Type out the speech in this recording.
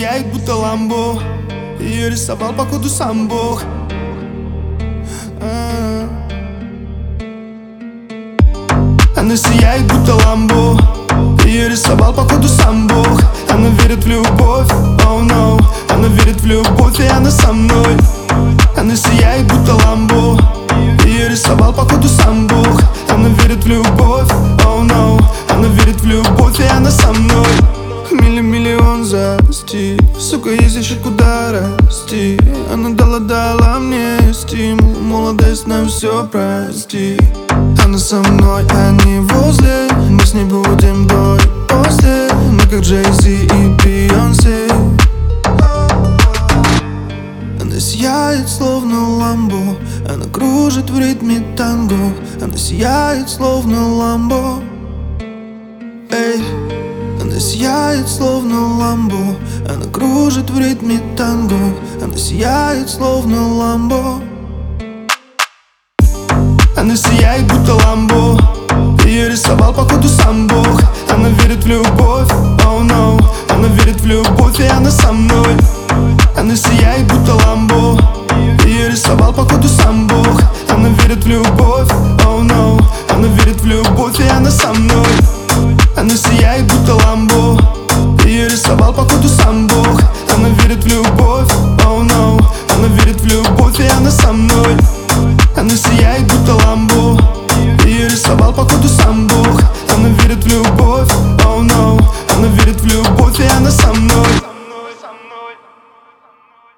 сияет, будто ламбо. Ее рисовал, походу, сам Бог. Она сияет, будто ламбо. Ее рисовал, походу, сам Бог. Она верит в любовь, oh no. Она верит в любовь, и она со мной. Она сияет, будто ламбо. Ее рисовал, походу, сам Бог. Она верит в любовь, oh no. Она верит в любовь, и она со мной. Миллион застиг, сука, есть еще куда расти. Она дала мне стимул, молодость нам все прости. Она со мной, а не возле. Мы с ней будем до и после. Мы как Джей-Зи и Бейонсе. Она сияет, словно ламбо. Она кружит в ритме танго. Она сияет, словно ламбо. Эй. Она сияет, словно ламбо. Она кружит в ритме танго. Она сияет, словно ламбо. Она сияет, будто ламбо. Ее рисовал, походу, сам Бог. Она верит в любовь, oh no. Она верит в любовь, и она со мной. Она сияет, будто ламбо. Ее рисовал, походу, сам Бог. Она верит в любовь.